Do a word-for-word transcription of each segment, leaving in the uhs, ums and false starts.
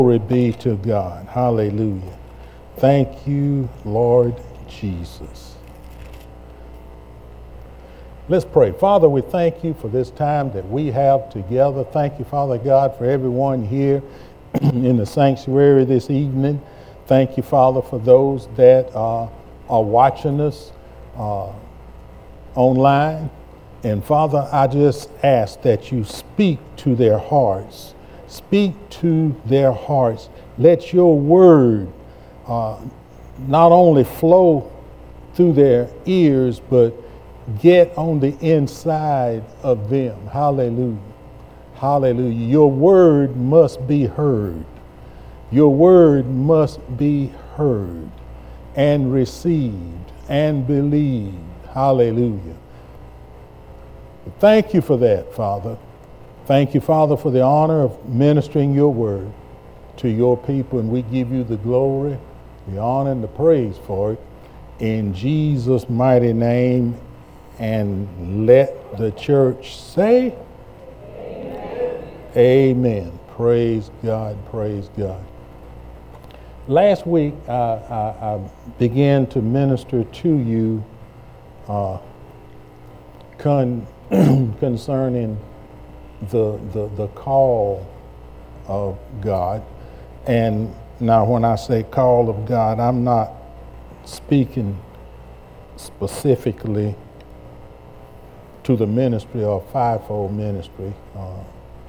Glory be to God. Hallelujah. Thank you, Lord Jesus. Let's pray. Father, we thank you for this time that we have together. Thank you, Father God, for everyone here in the sanctuary this evening. Thank you, Father, for those that uh, are watching us uh, online. And Father, I just ask that you speak to their hearts. Speak to their hearts. Let your word uh, not only flow through their ears, but get on the inside of them. Hallelujah. Hallelujah. Your word must be heard. Your word must be heard and received and believed. Hallelujah. Thank you for that, Father. Thank you, Father, for the honor of ministering your word to your people, and we give you the glory, the honor, and the praise for it. In Jesus' mighty name, and let the church say, Amen. Amen. Praise God, praise God. Last week, I, I, I began to minister to you uh, con, concerning the, the, the call of God. And now when I say call of God, I'm not speaking specifically to the ministry or fivefold ministry. Uh, uh,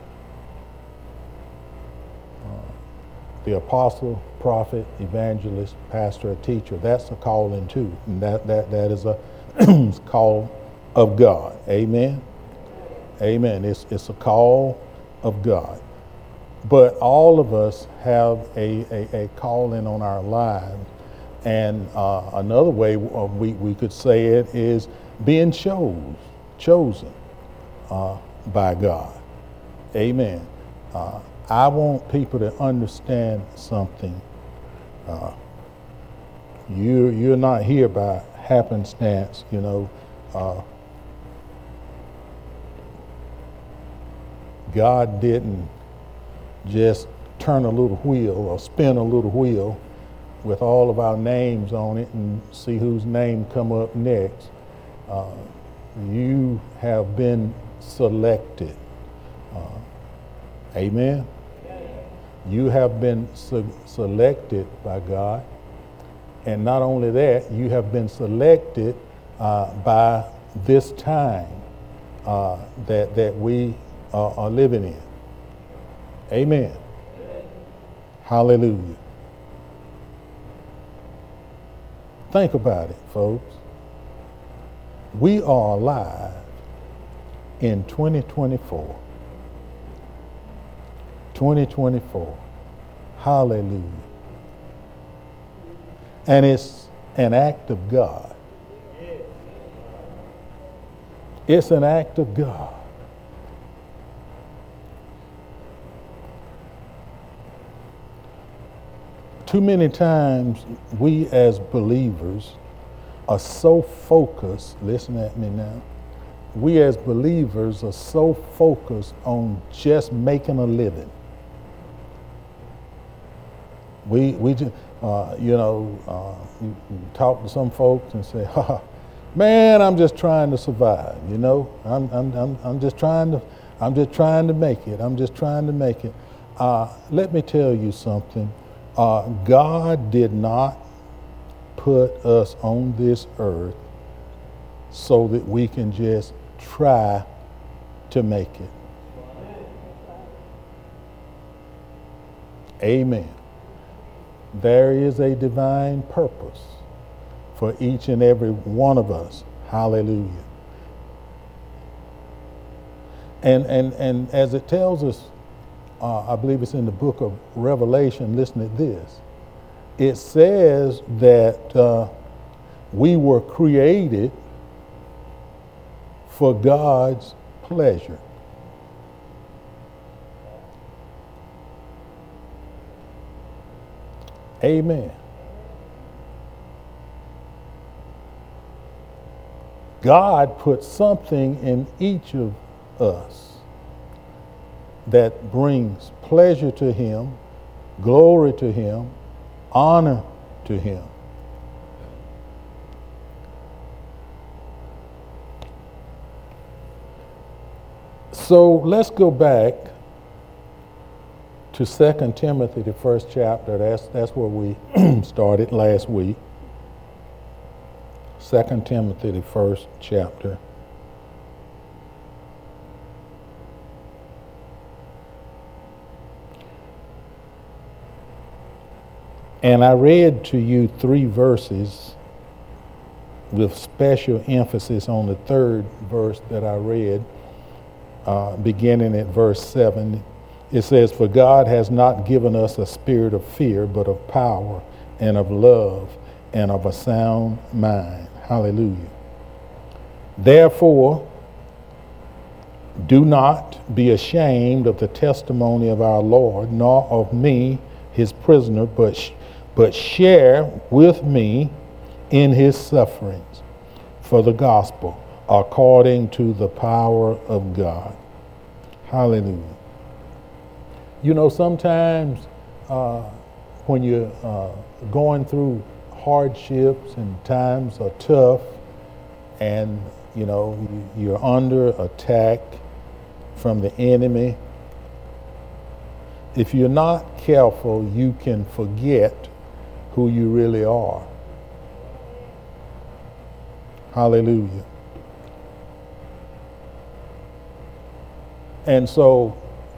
the apostle, prophet, evangelist, pastor, or teacher, that's a calling too. And that, that, that is a call of God. Amen? Amen. It's, it's a call of God. But all of us have a, a, a calling on our lives. And uh, another way we, we could say it is being chose, chosen uh, by God. Amen. Uh, I want people to understand something. Uh, you, you're not here by happenstance, you know. Uh, God didn't just turn a little wheel or spin a little wheel with all of our names on it and see whose name come up next. Uh, you have been selected. Uh, amen? You have been se- selected by God. And not only that, you have been selected uh, by this time uh, that, that we uh, are living in. Amen. Amen. Hallelujah. Think about it, folks. We are alive in twenty twenty-four. twenty twenty-four. Hallelujah. And it's an act of God. It's an act of God. Too many times we as believers are so focused, listen at me now, we as believers are so focused on just making a living. We, we just, uh, you know, uh, you, you talk to some folks and say, ha, man, I'm just trying to survive, you know, I'm, I'm, I'm, I'm just trying to, I'm just trying to make it, I'm just trying to make it. Uh, let me tell you something. Uh, God did not put us on this earth so that we can just try to make it. Amen. There is a divine purpose for each and every one of us. Hallelujah. And, and, and as it tells us, Uh, I believe it's in the book of Revelation, listen to this. It says that uh, we were created for God's pleasure. Amen. God put something in each of us that brings pleasure to him Glory to him. Honor to him. So let's go back to Second Timothy, the first chapter. That's, that's where we started last week. Second Timothy, the first chapter. And I read to you three verses with special emphasis on the third verse that I read, uh, beginning at verse seven. It says, "For God has not given us a spirit of fear, but of power and of love and of a sound mind." Hallelujah. "Therefore, do not be ashamed of the testimony of our Lord, nor of me, his prisoner, but sh- but share with me in his sufferings for the gospel, according to the power of God." Hallelujah. You know, sometimes uh, when you're uh, going through hardships and times are tough, and you know you're under attack from the enemy, if you're not careful, you can forget who you really are. Hallelujah. And so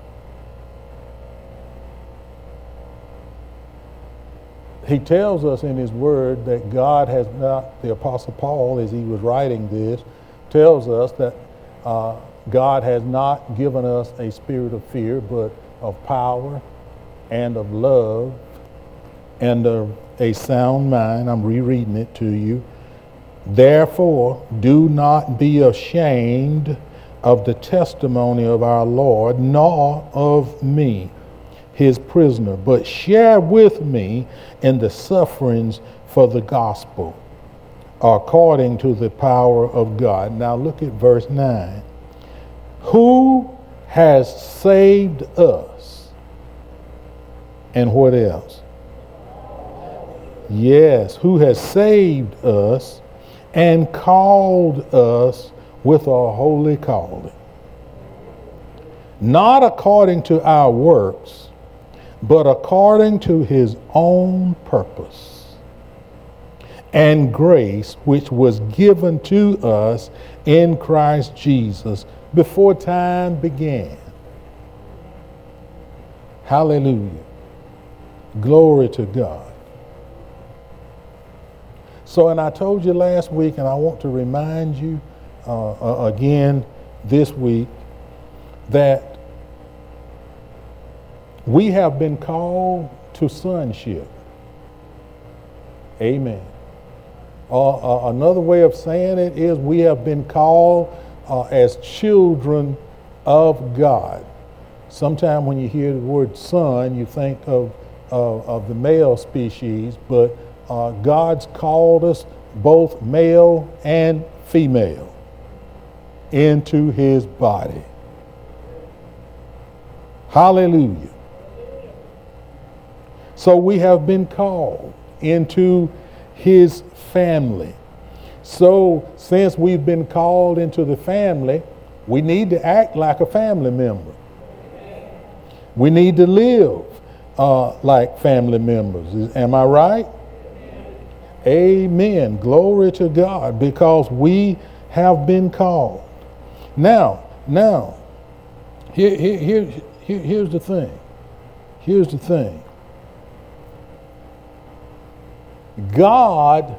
he tells us in his word that God has not, the Apostle Paul, as he was writing this, tells us that uh, God has not given us a spirit of fear, but of power and of love and of a sound mind. I'm rereading it to you. "Therefore, do not be ashamed of the testimony of our Lord, nor of me, his prisoner, but share with me in the sufferings for the gospel, according to the power of God." Now look at verse nine. "Who has saved us?" And what else? Yes, "who has saved us and called us with a holy calling, not according to our works, but according to his own purpose and grace, which was given to us in Christ Jesus before time began." Hallelujah. Glory to God. So, and I told you last week, and I want to remind you uh, uh, again this week, that we have been called to sonship. Amen. Uh, uh, another way of saying it is we have been called uh, as children of God. Sometimes when you hear the word son, you think of, uh, of the male species, but uh, God's called us both male and female into his body. Hallelujah. So we have been called into his family. So since we've been called into the family, we need to act like a family member. We need to live uh, like family members. Is, am I right? Amen. Glory to God, because we have been called. Now, now, here, here, here, here, here's the thing. Here's the thing. God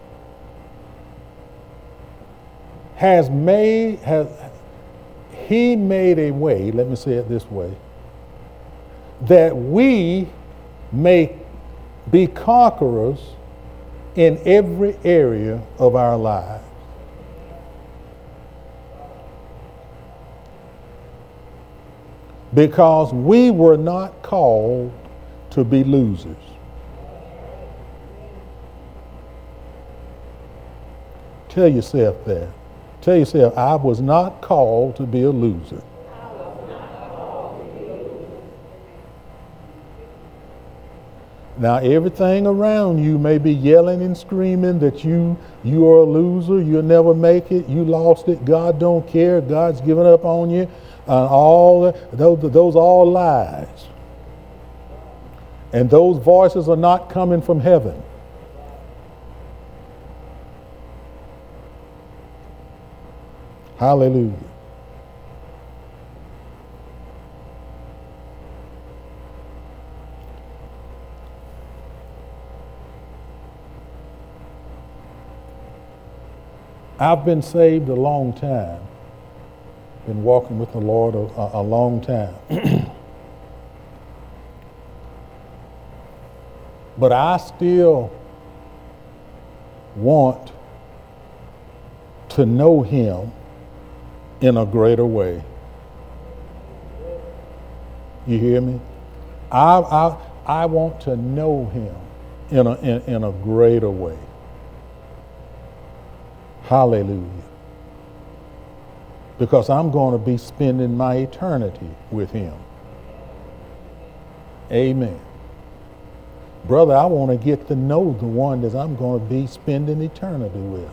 has made, has, he made a way, let me say it this way, that we may be conquerors in every area of our lives. Because we were not called to be losers. Tell yourself that. Tell yourself, I was not called to be a loser. Now everything around you may be yelling and screaming that you you are a loser, you'll never make it, you lost it, God don't care, God's given up on you, uh, all those those all lies. And those voices are not coming from heaven. Hallelujah. I've been saved a long time, been walking with the Lord a, a long time. But I still want to know him in a greater way. You hear me? I, I, I want to know him in a, in, in a greater way. Hallelujah. Because I'm going to be spending my eternity with him. Amen. Brother, I want to get to know the one that I'm going to be spending eternity with.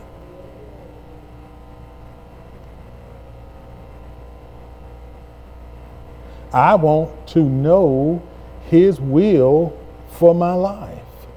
I want to know his will for my life.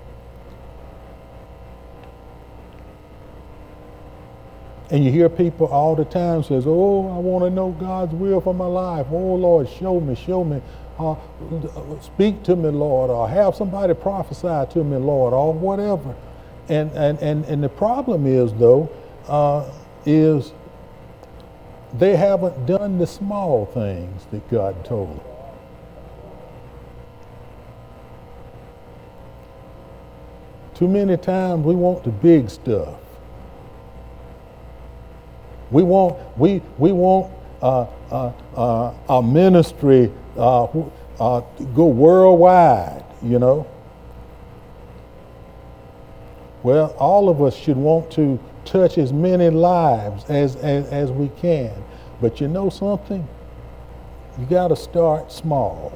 And you hear people all the time says, oh, I want to know God's will for my life. Oh, Lord, show me, show me. Uh, speak to me, Lord, or have somebody prophesy to me, Lord, or whatever. And and, and, and the problem is, though, uh, is they haven't done the small things that God told them. Too many times we want the big stuff. We want we we want uh, uh, uh, our ministry uh, uh, to go worldwide, you know. Well, all of us should want to touch as many lives as as, as we can, but you know something? You got to start small.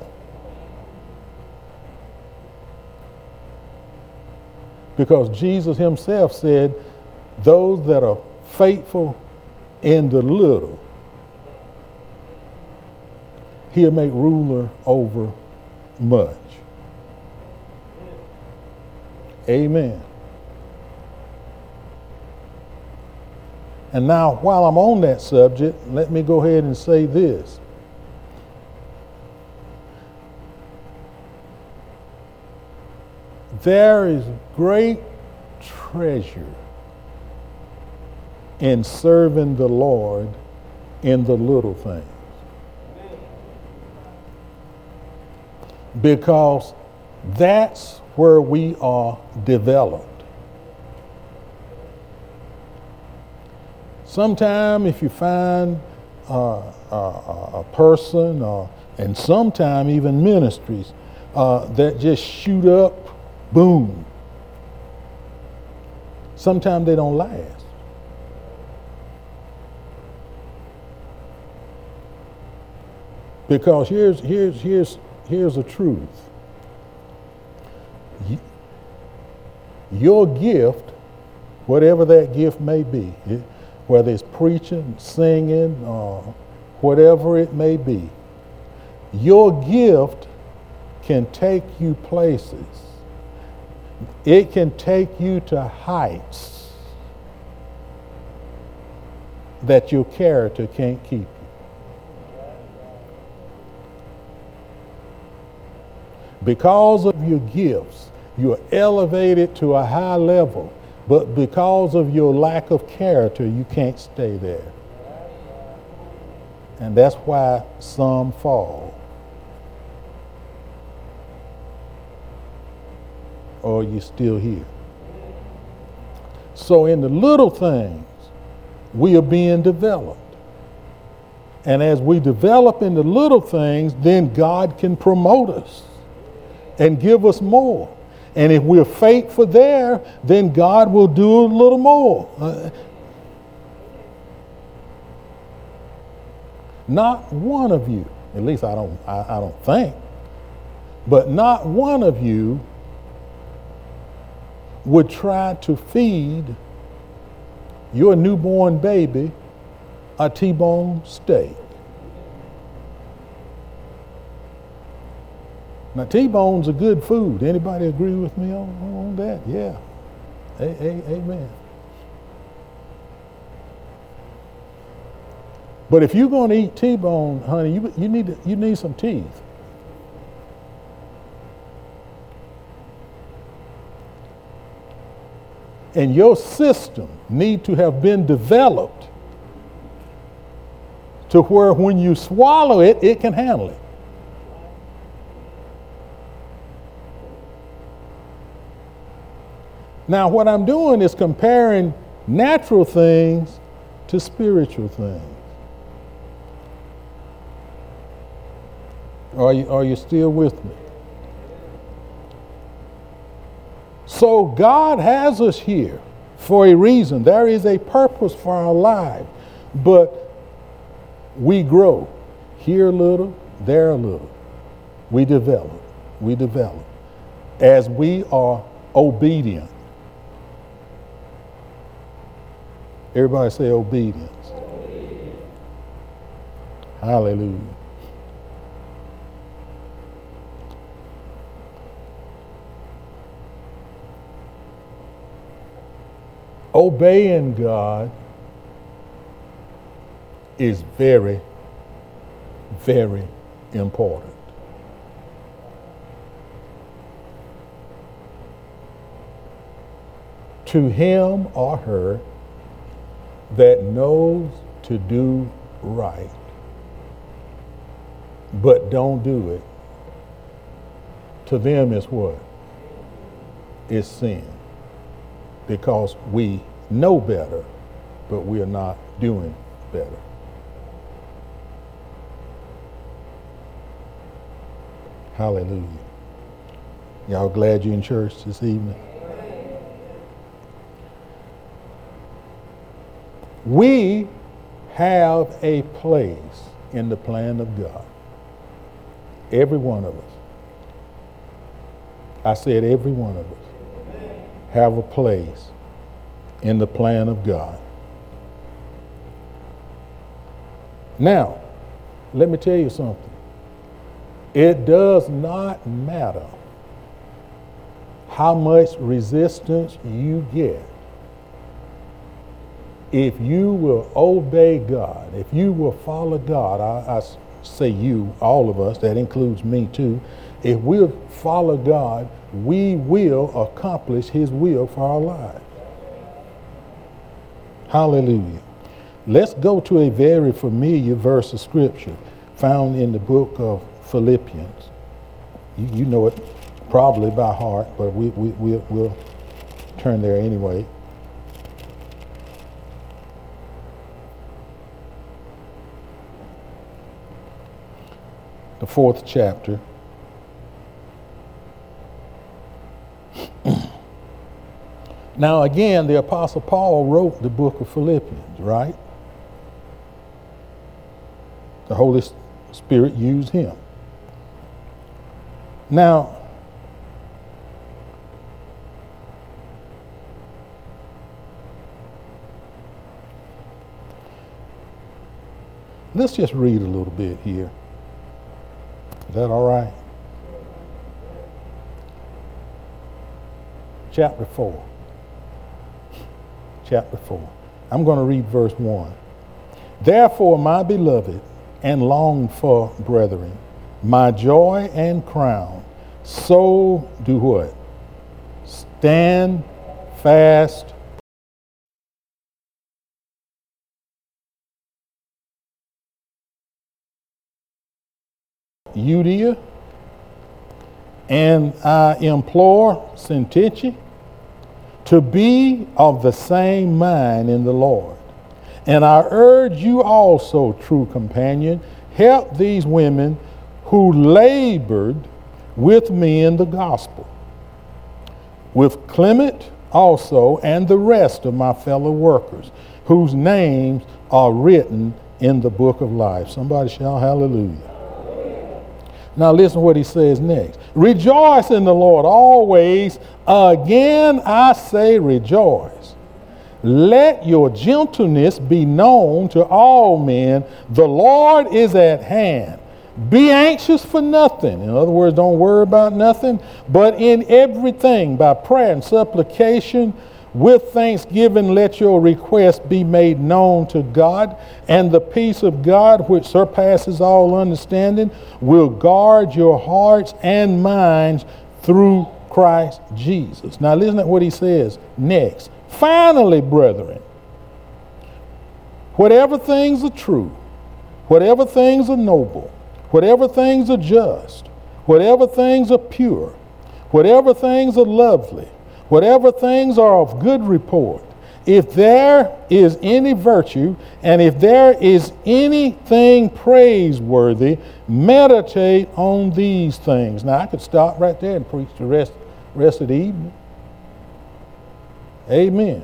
Because Jesus himself said, those that are faithful in the little, he'll make ruler over much. Amen. And now, while I'm on that subject, let me go ahead and say this. There is great treasure in serving the Lord in the little things. Because that's where we are developed. Sometime if you find uh, a, a person, uh, and sometime even ministries, uh, that just shoot up, boom. Sometimes they don't last. Because here's here's here's here's the truth. Your gift, whatever that gift may be, whether it's preaching, singing, or whatever it may be, your gift can take you places. It can take you to heights that your character can't keep you. Because of your gifts, you're elevated to a high level, but because of your lack of character, you can't stay there. And that's why some fall. Or you're still here. So in the little things, we are being developed. And as we develop in the little things, then God can promote us and give us more. And if we're faithful there, then God will do a little more. Uh, not one of you, at least I don't, I, I don't think, but not one of you would try to feed your newborn baby a T-bone steak. Now, T-bones are good food. Anybody agree with me on, on that? Yeah. A- a- amen. But if you're going to eat T-bone, honey, you, you need to, you need some teeth. And your system need to have been developed to where when you swallow it, it can handle it. Now, what I'm doing is comparing natural things to spiritual things. Are you, are you still with me? So God has us here for a reason. There is a purpose for our lives. But we grow here a little, there a little. We develop. We develop as we are obedient. Everybody say obedience. Obedience. Hallelujah. Obeying God is very, very important. To him or her that knows to do right, but don't do it, to them is what? It's sin. Because we know better, but we are not doing better. Hallelujah. Y'all glad you're in church this evening? We have a place in the plan of God. Every one of us. I said every one of us have a place in the plan of God. Now, let me tell you something. It does not matter how much resistance you get. If you will obey God, if you will follow God, I, I say you, all of us, that includes me too, if we'll follow God, we will accomplish his will for our lives. Hallelujah. Let's go to a very familiar verse of scripture found in the book of Philippians. You, you know it probably by heart, but we, we, we'll, we'll turn there anyway. The fourth chapter. Now again, the Apostle Paul wrote the book of Philippians, right? The Holy Spirit used him. Now, let's just read a little bit here. Is that all right? Chapter four. Chapter four. I'm going to read verse one. Therefore, my beloved and longed for brethren, my joy and crown, so do what? Stand fast. Euodia, and I implore Syntyche to be of the same mind in the Lord. And I urge you also, true companion, help these women who labored with me in the gospel, with Clement also and the rest of my fellow workers, whose names are written in the book of life. Somebody shout hallelujah. Now listen to what he says next. Rejoice in the Lord always. Again I say rejoice. Let your gentleness be known to all men. The Lord is at hand. Be anxious for nothing. In other words, don't worry about nothing, but in everything by prayer and supplication with thanksgiving let your requests be made known to God, and the peace of God which surpasses all understanding will guard your hearts and minds through Christ Jesus. Now listen to what he says next. Finally, brethren, whatever things are true, whatever things are noble, whatever things are just, whatever things are pure, whatever things are lovely, whatever things are of good report, if there is any virtue and if there is anything praiseworthy, meditate on these things. Now I could stop right there and preach the rest, rest of the evening. Amen.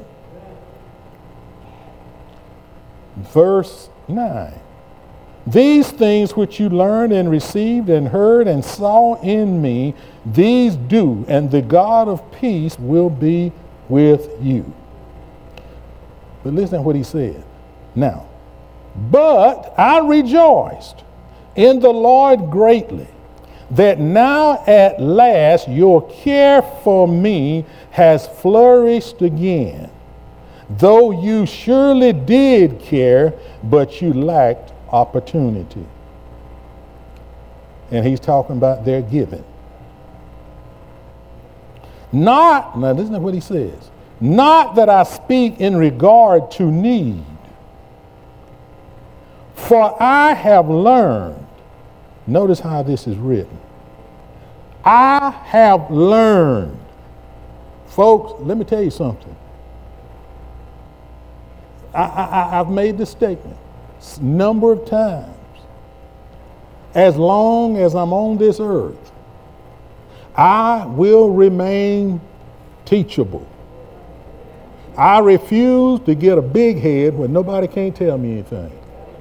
Verse nine. These things which you learned and received and heard and saw in me, these do, and the God of peace will be with you. But listen to what he said. Now, but I rejoiced in the Lord greatly, that now at last your care for me has flourished again, though you surely did care, but you lacked opportunity. And he's talking about their giving. Not, now listen to what he says, not that I speak in regard to need, for I have learned, notice how this is written, I have learned. Folks, let me tell you something. I, I, I've made this statement a number of times. As long as I'm on this earth, I will remain teachable. I refuse to get a big head when nobody can't tell me anything.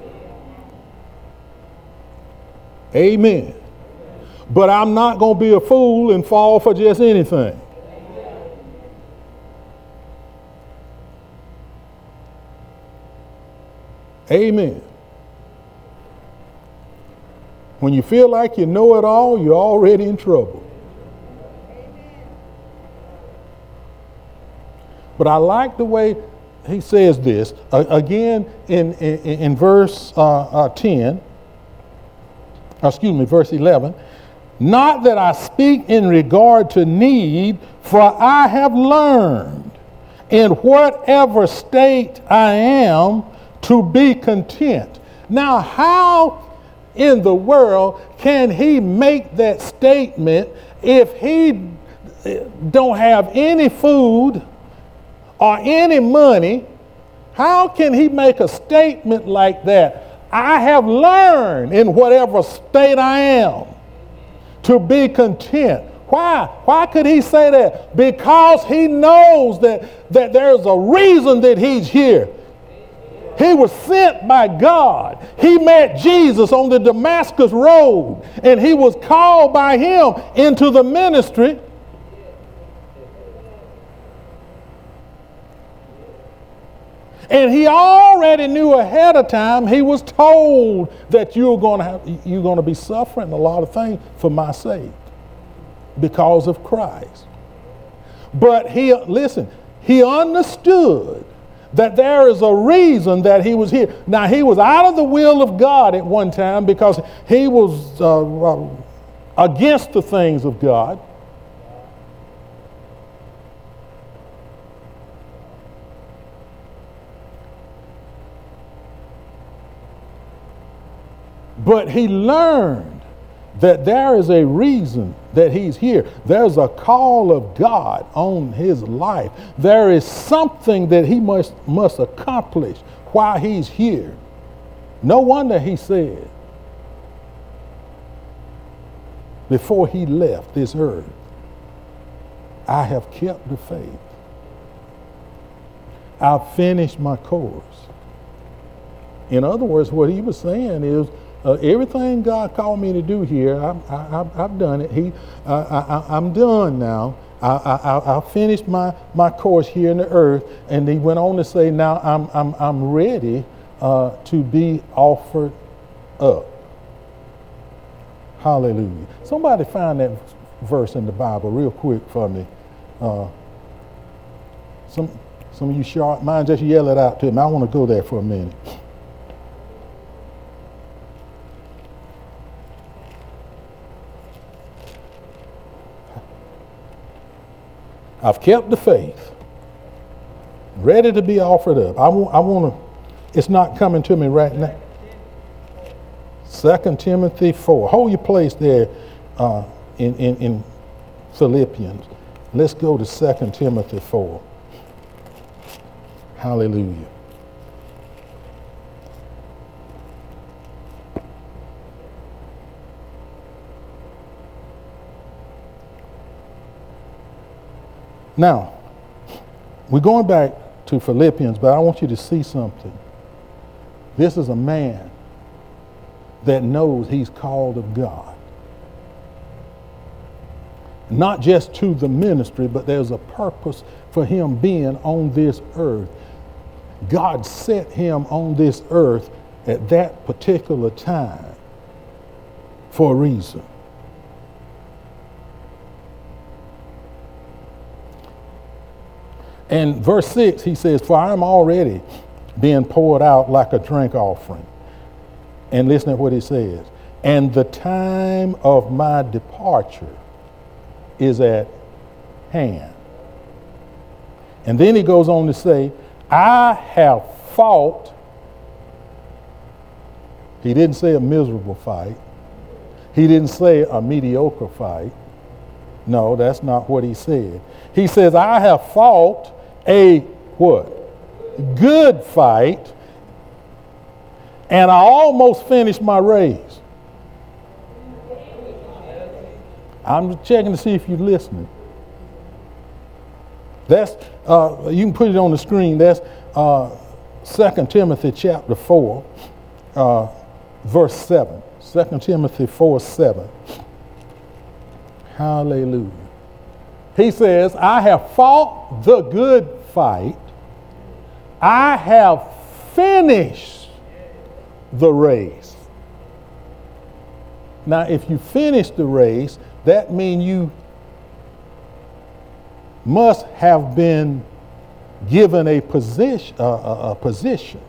Amen. But I'm not going to be a fool and fall for just anything. Amen. When you feel like you know it all, you're already in trouble. But I like the way he says this. Uh, again, in, in, in verse uh, uh, ten, excuse me, verse eleven, not that I speak in regard to need, for I have learned in whatever state I am to be content. Now, how in the world can he make that statement if he don't have any food or any money? How can he make a statement like that? I have learned in whatever state I am to be content. Why? Why could he say that? Because he knows that, that there's a reason that he's here. He was sent by God. He met Jesus on the Damascus road, and he was called by him into the ministry. And he already knew ahead of time, he was told that you're going to have, you're going to be suffering a lot of things for my sake because of Christ. But he, listen, he understood that there is a reason that he was here. Now, he was out of the will of God at one time because he was uh, uh, against the things of God. But he learned that there is a reason that he's here. There's a call of God on his life. There is something that he must, must accomplish while he's here. No wonder he said, before he left this earth, I have kept the faith. I've finished my course. In other words, what he was saying is, Uh, everything God called me to do here, I, I, I, I've done it. He, I, I, I'm done now. I, I, I finished my, my course here in the earth. And he went on to say, now I'm, I'm, I'm ready uh, to be offered up. Hallelujah. Somebody find that verse in the Bible real quick for me. Uh, some, some of you sharp minds, just yell it out to me. I want to go there for a minute. I've kept the faith, ready to be offered up. I want, I want to, it's not coming to me right now. Second Timothy four. Hold your place there uh, in, in, in Philippians. Let's go to Second Timothy four. Hallelujah. Now, we're going back to Philippians, but I want you to see something. This is a man that knows he's called of God. Not just to the ministry, but there's a purpose for him being on this earth. God set him on this earth at that particular time for a reason. And verse six, he says, for I am already being poured out like a drink offering. And listen to what he says. And the time of my departure is at hand. And then he goes on to say, I have fought. He didn't say a miserable fight. He didn't say a mediocre fight. No, that's not what he said. He says, I have fought a what? Good fight, and I almost finished my race. I'm checking to see if you're listening. That's uh, you can put it on the screen. That's uh, Second Timothy chapter four, uh, verse seven. Second Timothy four seven. Hallelujah. He says, I have fought the good fight. I have finished the race. Now, if you finish the race, that means you must have been given a position. Uh, a, a position.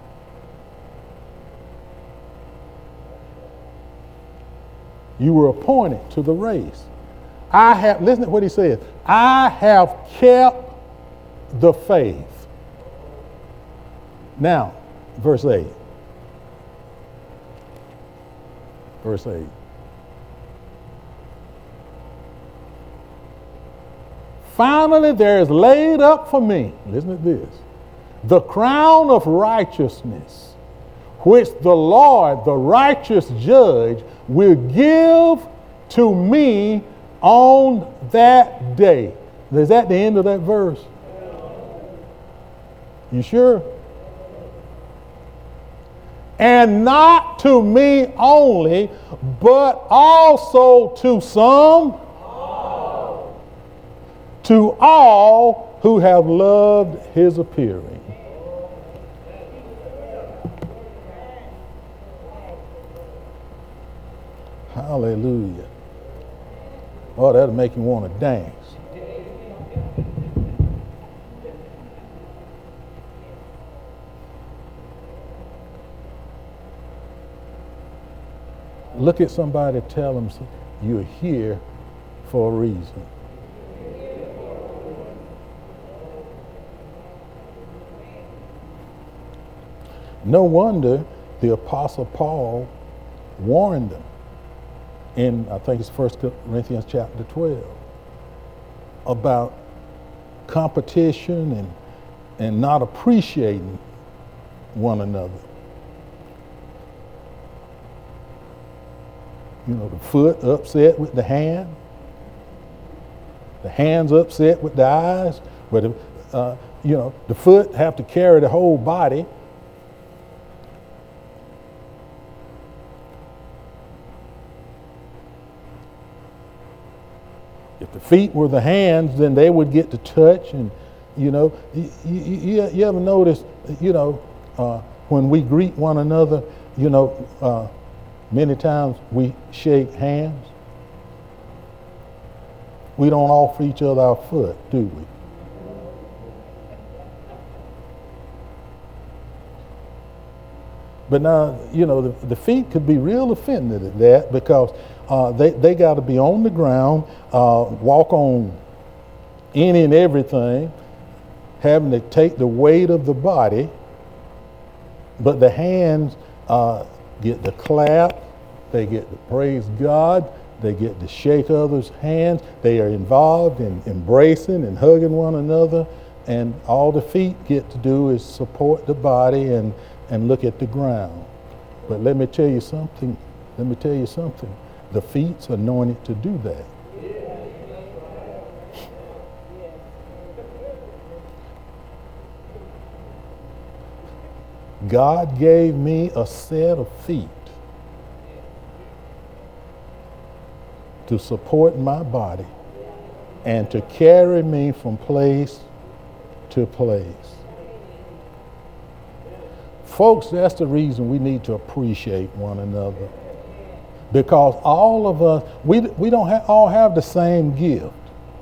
You were appointed to the race. I have, listen to what he says, I have kept the faith. Now, verse eight. Verse eight. Finally, there is laid up for me, listen to this, the crown of righteousness, which the Lord, the righteous judge, will give to me on that day. Is that the end of that verse? You sure? And not to me only, but also to some, all. To all who have loved his appearing. Hallelujah. Oh, that'll make you want to dance. Look at somebody, tell them you're here for a reason. No wonder the Apostle Paul warned them in, I think it's First Corinthians chapter twelve, about competition and, and not appreciating one another. You know, the foot upset with the hand, the hand's upset with the eyes, but uh, you know, the foot have to carry the whole body. feet were the hands, then they would get to touch. And, you know, you, you, you ever notice, you know, uh, when we greet one another, you know, uh, many times we shake hands. We don't offer each other our foot, do we? But now, you know, the, the feet could be real offended at that because uh, they, they got to be on the ground, uh, walk on any and everything, having to take the weight of the body. But the hands uh, get to clap, they get to praise God, they get to shake others' hands, they are involved in embracing and hugging one another, and all the feet get to do is support the body and and look at the ground. But let me tell you something, let me tell you something. The feet's anointed to do that. God gave me a set of feet to support my body and to carry me from place to place. Folks, that's the reason we need to appreciate one another. Because all of us, we, we don't ha- all have the same gift.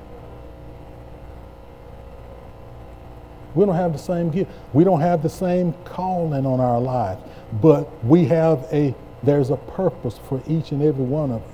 We don't have the same gift. We don't have the same calling on our lives. But we have a, there's a purpose for each and every one of us.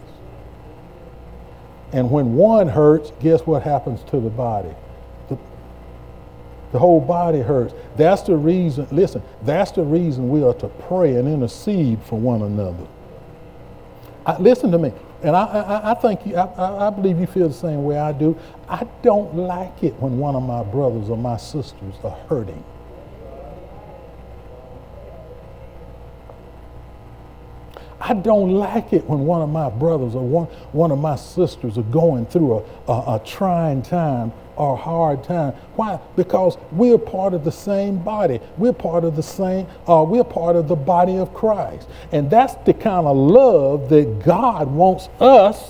And when one hurts, guess what happens to the body? The, the whole body hurts. That's the reason, listen, that's the reason we are to pray and intercede for one another. I, listen to me, and I, I, I think, you, I, I believe you feel the same way I do. I don't like it when one of my brothers or my sisters are hurting. I don't like it when one of my brothers or one, one of my sisters are going through a, a, a trying time or a hard time. Why? Because we're part of the same body. We're part of the same, uh, we're part of the body of Christ. And that's the kind of love that God wants us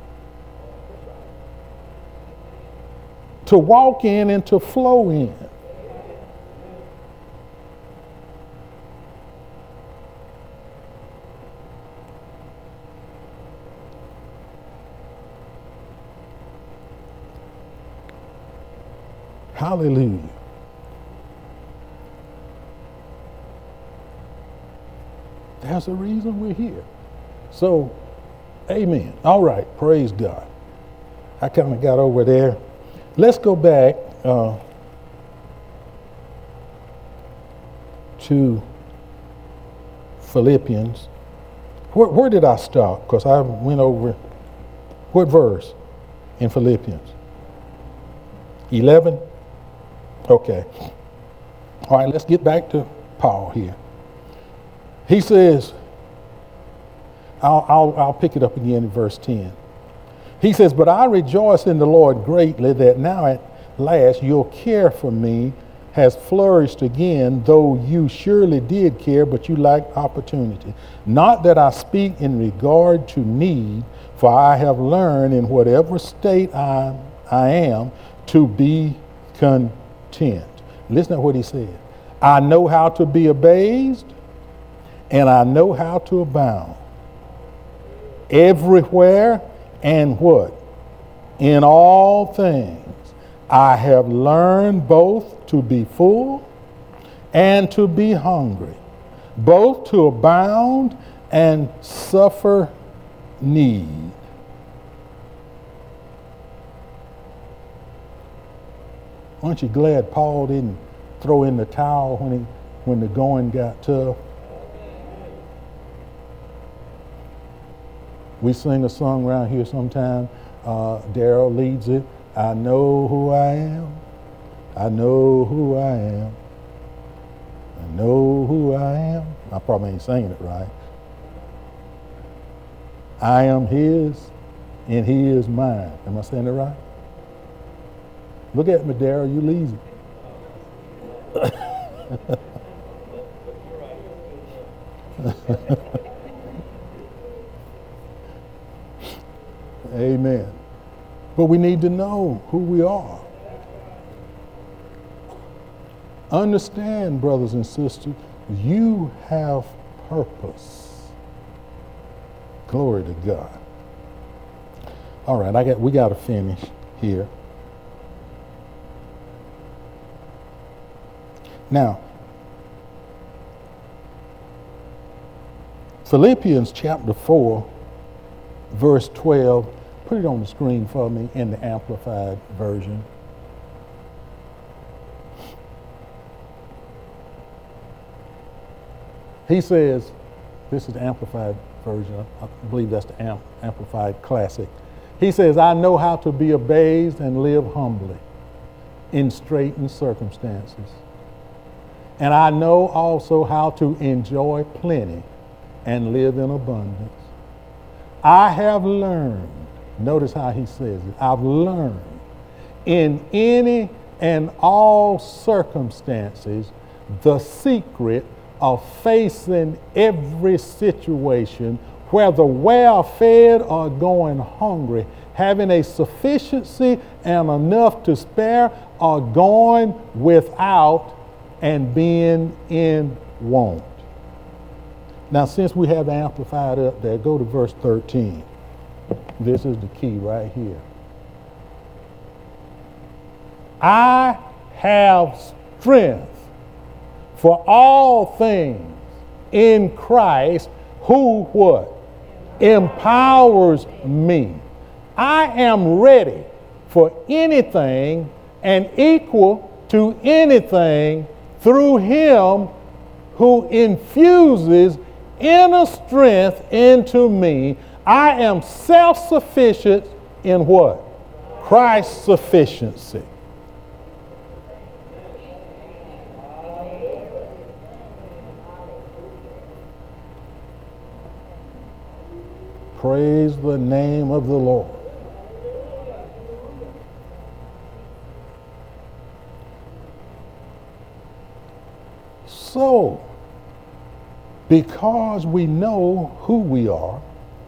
to walk in and to flow in. Hallelujah. There's a reason we're here. So, amen. All right, praise God. I kind of got over there. Let's go back uh, to Philippians. Where, where did I stop? Because I went over, what verse in Philippians? eleven? Okay. All right, let's get back to Paul here. He says, I'll, I'll, I'll pick it up again in verse ten. He says, but I rejoice in the Lord greatly that now at last your care for me has flourished again, though you surely did care, but you lacked opportunity. Not that I speak in regard to need, for I have learned in whatever state I, I am to be content. Listen to what he said. I know how to be abased, and I know how to abound. Everywhere and what? In all things, I have learned both to be full and to be hungry, both to abound and suffer need. Aren't you glad Paul didn't throw in the towel when he when the going got tough? We sing a song around here sometime. Uh, Daryl leads it. I know who I am. I know who I am. I know who I am. I probably ain't singing it right. I am his and he is mine. Am I saying it right? Look at me, Daryl. You lazy. Amen. But we need to know who we are. Understand, brothers and sisters, you have purpose. Glory to God. All right, I got we got to finish here. Now, Philippians chapter four, verse twelve, put it on the screen for me in the Amplified version. He says, this is the Amplified version, I believe that's the Amp- Amplified Classic. He says, I know how to be abased and live humbly in straitened circumstances. And I know also how to enjoy plenty and live in abundance. I have learned, notice how he says it, I've learned in any and all circumstances the secret of facing every situation, whether well-fed or going hungry, having a sufficiency and enough to spare, or going without and being in want. Now, since we have the Amplified up there, go to verse thirteen. This is the key right here. I have strength for all things in Christ who what? Empowers me. I am ready for anything and equal to anything through him who infuses inner strength into me. I am self-sufficient in what? Christ's sufficiency. Praise the name of the Lord. So, because we know who we are,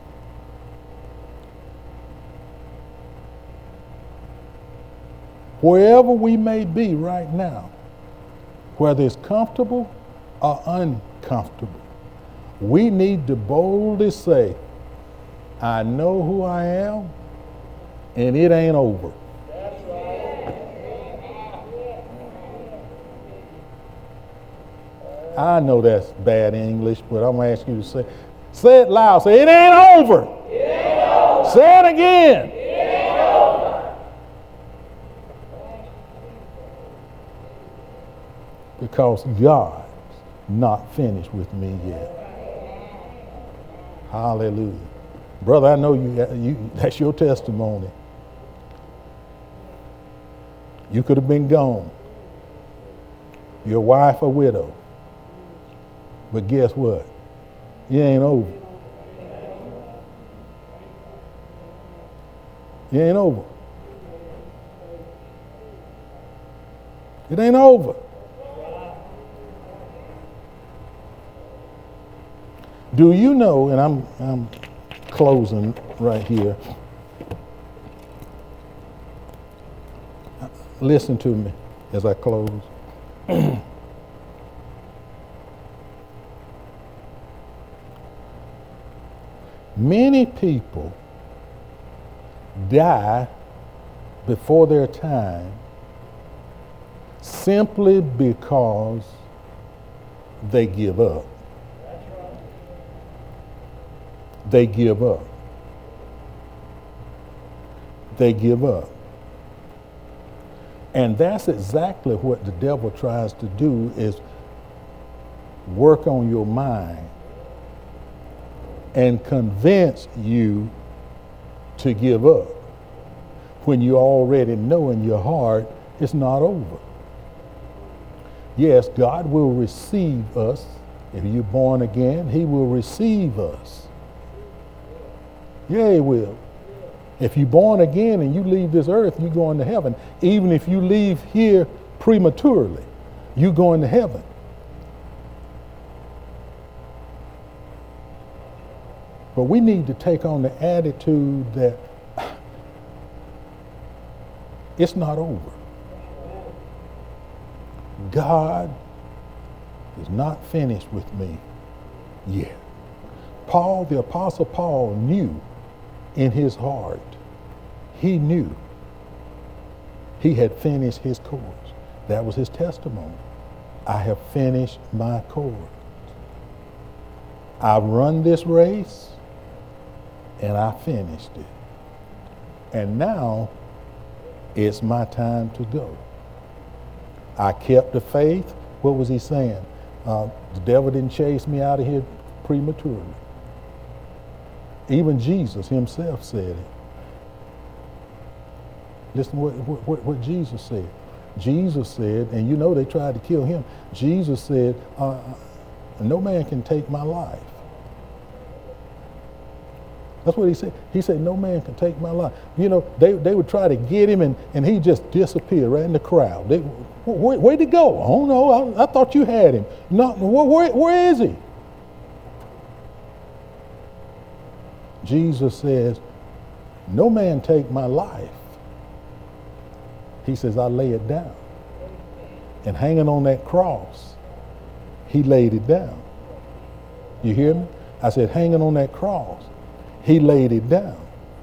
wherever we may be right now, whether it's comfortable or uncomfortable, we need to boldly say, I know who I am, and it ain't over. I know that's bad English, but I'm going to ask you to say, say it loud. Say, it ain't over. It ain't over. Say it again. It ain't over. Because God's not finished with me yet. Hallelujah. Brother, I know you, you that's your testimony. You could have been gone. Your wife a widow. But guess what? It ain't over. It ain't over. It ain't over. Do you know, and I'm I'm closing right here. Listen to me as I close. Many people die before their time simply because they give up. They give up. They give up. And that's exactly what the devil tries to do, is work on your mind and convince you to give up when you already know in your heart it's not over. Yes, God will receive us. If you're born again, he will receive us. Yeah, he will. If you're born again and you leave this earth, you're going to heaven. Even if you leave here prematurely, you're going to heaven. But we need to take on the attitude that It's not over. God is not finished with me yet. Paul, the Apostle Paul, knew in his heart, he knew he had finished his course. That was his testimony. I have finished my course. I've run this race and I finished it. And now it's my time to go. I kept the faith. What was he saying? Uh, the devil didn't chase me out of here prematurely. Even Jesus himself said it. Listen to what, what, what Jesus said. Jesus said, and you know they tried to kill him. Jesus said, uh, no man can take my life. That's what he said. He said, no man can take my life. You know, they, they would try to get him, and, and he just disappeared right in the crowd. They, where, where'd he go? I don't know. I, I thought you had him. No, where, where, where is he? Jesus says, no man take my life. He says, I lay it down. And hanging on that cross, he laid it down. You hear me? I said, hanging on that cross, he laid it down.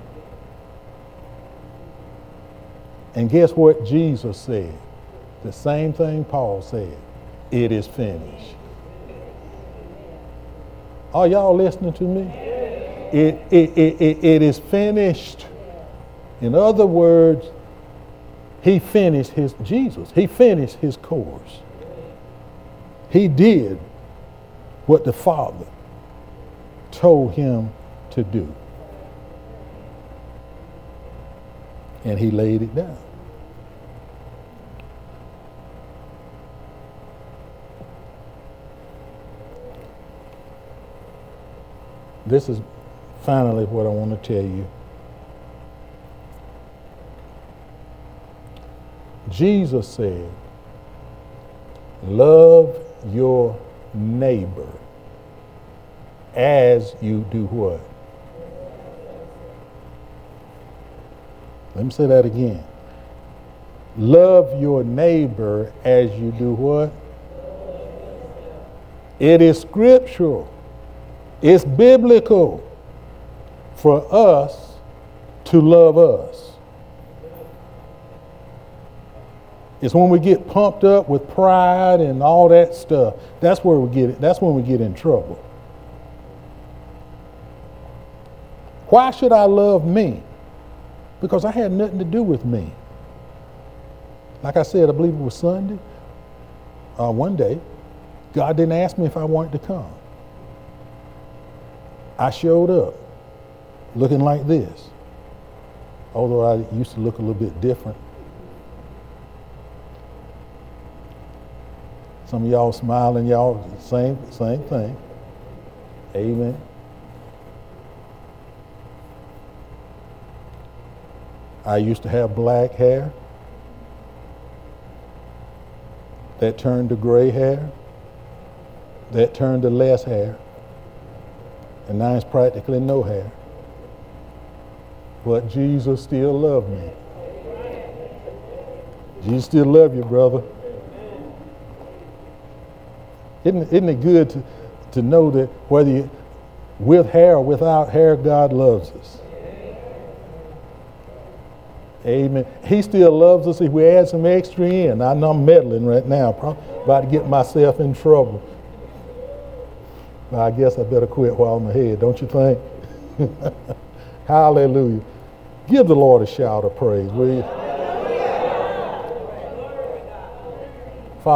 And guess what Jesus said? The same thing Paul said. It is finished. Are y'all listening to me? It, it, it, it, it is finished. In other words, he finished his, Jesus, he finished his course. He did what the Father told him to do. And he laid it down. This is finally what I want to tell you. Jesus said, love your neighbor as you do what? Let me say that again. Love your neighbor as you do what? It is scriptural. It's biblical for us to love us. It's when we get pumped up with pride and all that stuff. That's where we get it. That's when we get in trouble. Why should I love me? Because I had nothing to do with me. Like I said, I believe it was Sunday. Uh, one day, God didn't ask me if I wanted to come. I showed up looking like this. Although I used to look a little bit different. Some of y'all smiling, y'all, same, same thing. Amen. I used to have black hair that turned to gray hair, that turned to less hair, and now it's practically no hair. But Jesus still loved me. Jesus still love you, brother. Isn't, isn't it good to, to know that whether you with hair or without hair, God loves us? Amen. He still loves us if we add some extra in. I know I'm meddling right now, probably about to get myself in trouble. But I guess I better quit while I'm ahead, don't you think? Hallelujah. Give the Lord a shout of praise, will you?